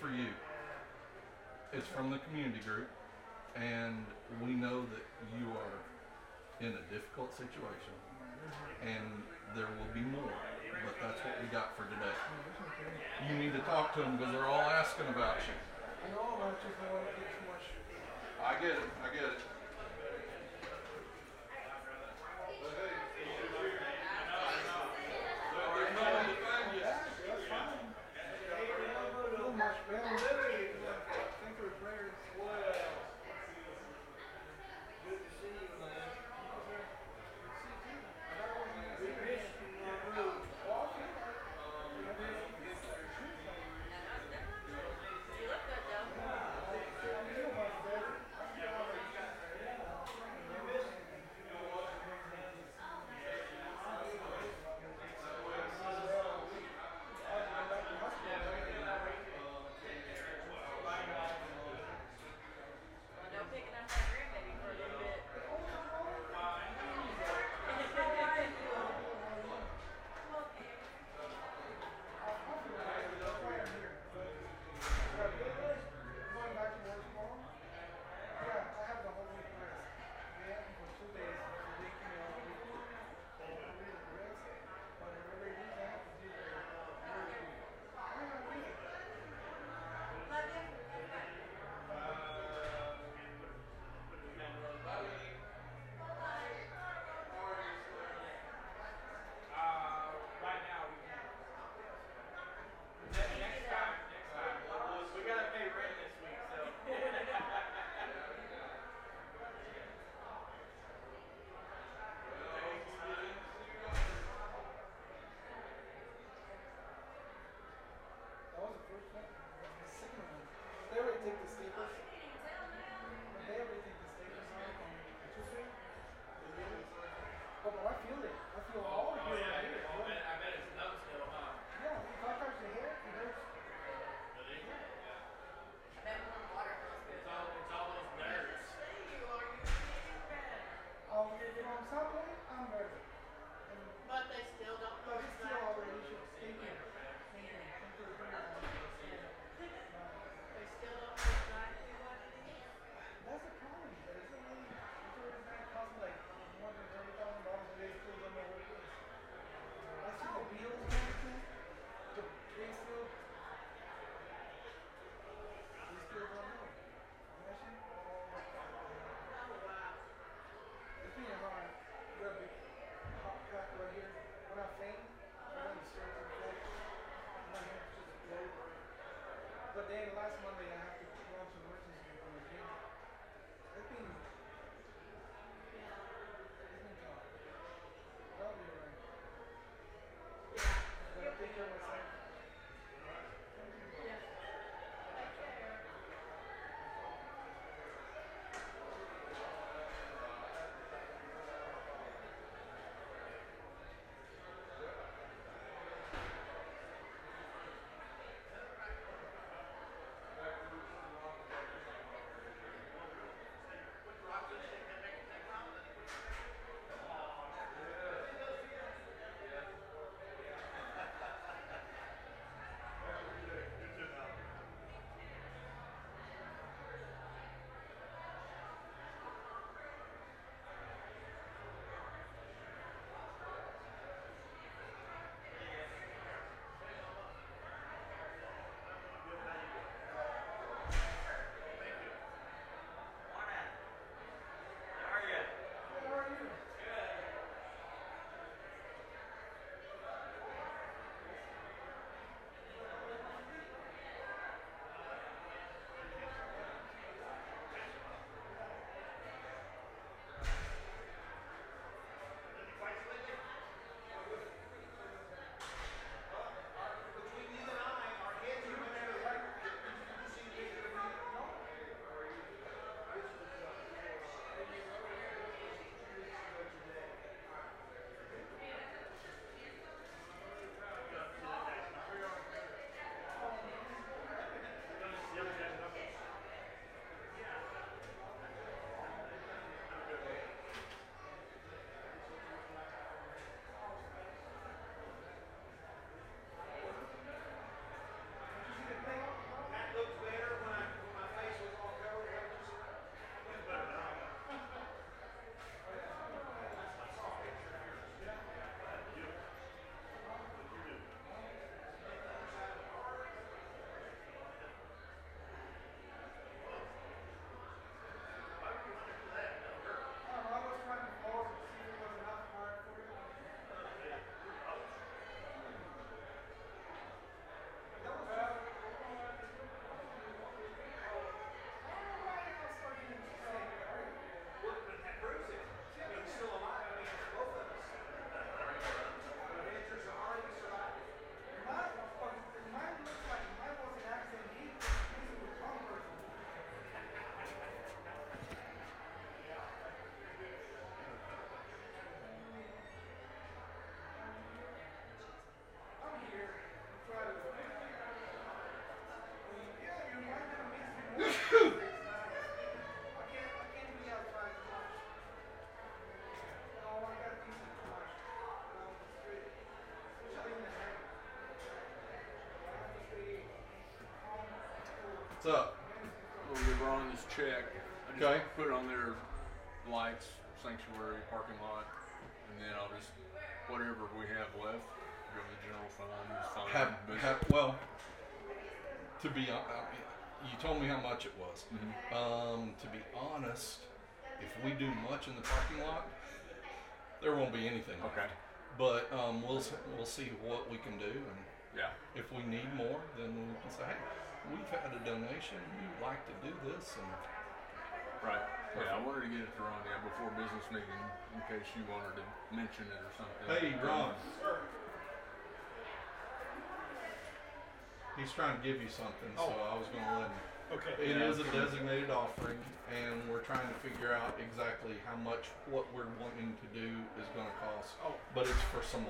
for you. It's from the community group, and we know that you are in a difficult situation, and there will be more, but that's what we got for today. You need to talk to them because they're all asking about you. I know about you, but I want to get too much. I get it, I get it. What's up? We'll give Ron this check. I just Okay. put it on their lights, sanctuary, parking lot, and then I'll just, whatever we have left, go to the general fund, just fine. Have, But- have, well, to be honest, you told me how much it was. Mhm. Um, to be honest, if we do much in the parking lot, there won't be anything. left. Okay. But um, we'll s- we'll see what we can do, and Yeah. if we need more, then we can say, hey, we've had a donation. We would like to do this, and Right. Yeah, I wanted to get it to Ron, yeah, before business meeting, in case you wanted to mention it or something. hey, Ron. He's trying to give you something, so I was going to let him. Okay. It Yeah. is a designated offering, and we're trying to figure out exactly how much what we're wanting to do is going to cost. Oh. But it's for some